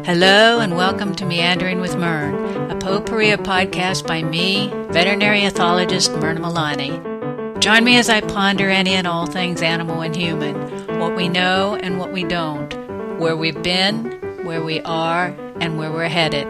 Hello and welcome to Meandering with Myrn, a potpourri podcast by me, veterinary ethologist Myrna Milani. Join me as I ponder any and all things animal and human, what we know and what we don't, where we've been, where we are, and where we're headed.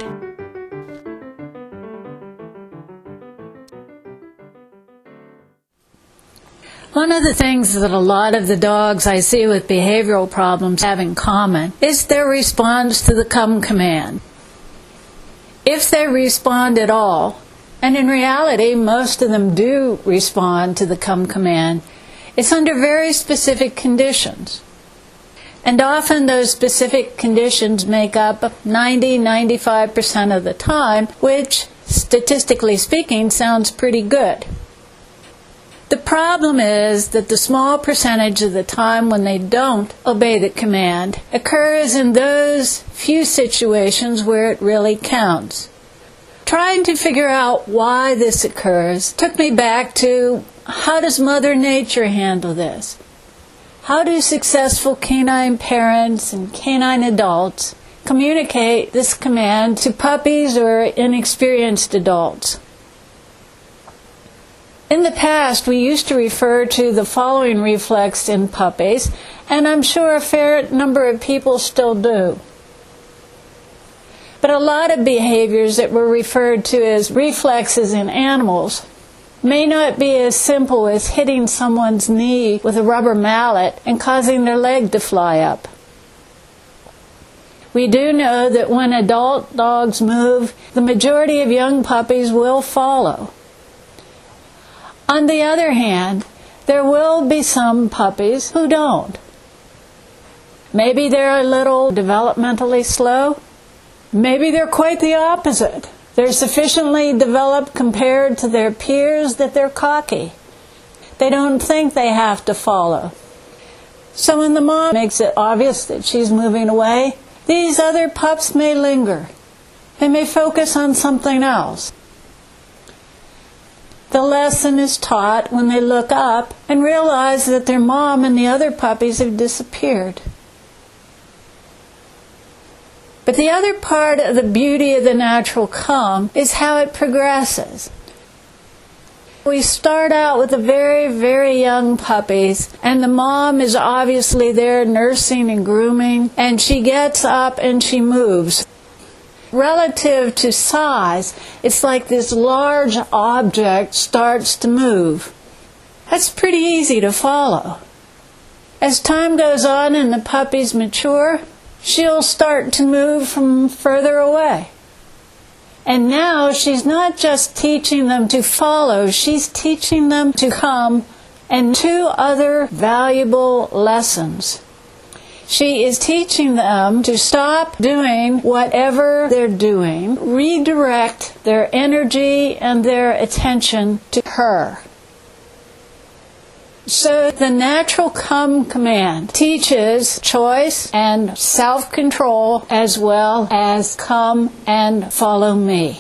One of the things that a lot of the dogs I see with behavioral problems have in common is their response to the come command. If they respond at all, and in reality most of them do respond to the come command, it's under very specific conditions. And often those specific conditions make up 90-95% of the time, which, statistically speaking, sounds pretty good. The problem is that the small percentage of the time when they don't obey the command occurs in those few situations where it really counts. Trying to figure out why this occurs took me back to, how does Mother Nature handle this? How do successful canine parents and canine adults communicate this command to puppies or inexperienced adults? In the past, we used to refer to the following reflex in puppies, and I'm sure a fair number of people still do. But a lot of behaviors that were referred to as reflexes in animals may not be as simple as hitting someone's knee with a rubber mallet and causing their leg to fly up. We do know that when adult dogs move, the majority of young puppies will follow. On the other hand, there will be some puppies who don't. Maybe they're a little developmentally slow. Maybe they're quite the opposite. They're sufficiently developed compared to their peers that they're cocky. They don't think they have to follow. So when the mom makes it obvious that she's moving away, these other pups may linger. They may focus on something else. The lesson is taught when they look up and realize that their mom and the other puppies have disappeared. But the other part of the beauty of the natural come is how it progresses. We start out with the very, very young puppies, and the mom is obviously there nursing and grooming, and she gets up and she moves. Relative to size, it's like this large object starts to move. That's pretty easy to follow. As time goes on and the puppies mature, she'll start to move from further away. And now she's not just teaching them to follow, she's teaching them to come, and two other valuable lessons. She is teaching them to stop doing whatever they're doing, redirect their energy and their attention to her. So the natural come command teaches choice and self-control as well as come and follow me.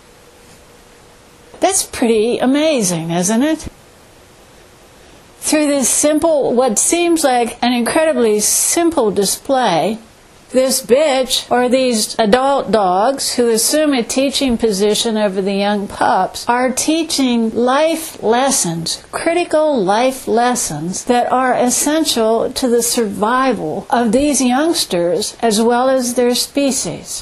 That's pretty amazing, isn't it? Through this simple, what seems like an incredibly simple display, this bitch, or these adult dogs who assume a teaching position over the young pups, are teaching life lessons, critical life lessons that are essential to the survival of these youngsters as well as their species.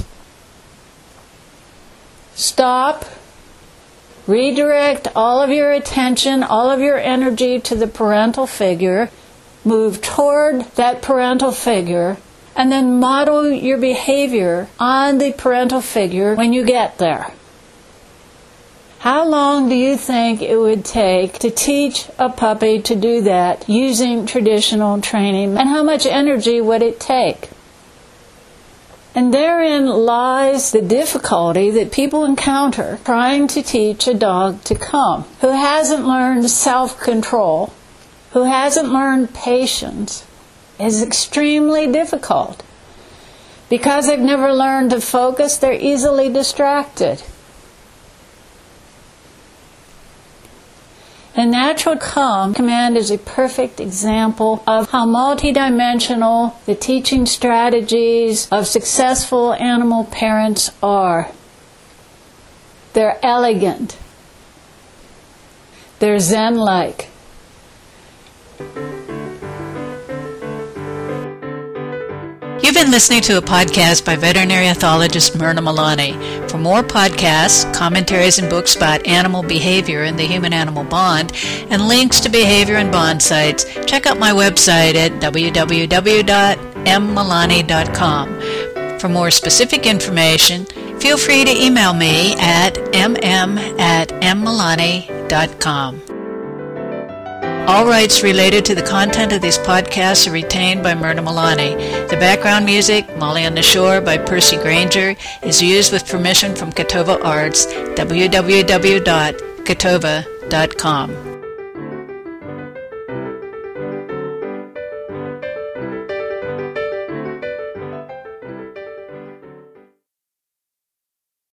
Stop. Redirect all of your attention, all of your energy to the parental figure. Move toward that parental figure, and then model your behavior on the parental figure when you get there. How long do you think it would take to teach a puppy to do that using traditional training, and how much energy would it take? And therein lies the difficulty that people encounter trying to teach a dog to come, who hasn't learned self-control, who hasn't learned patience. Is extremely difficult. Because they've never learned to focus, they're easily distracted. The natural command is a perfect example of how multidimensional the teaching strategies of successful animal parents are. They're elegant. They're Zen-like. You've been listening to a podcast by veterinary ethologist Myrna Milani. For more podcasts, commentaries, and books about animal behavior and the human-animal bond, and links to behavior and bond sites, check out my website at www.mmilani.com. For more specific information, feel free to email me at mm@mmilani.com. All rights related to the content of these podcasts are retained by Myrna Milani. The background music, Molly on the Shore by Percy Granger, is used with permission from Catova Arts, www.catova.com.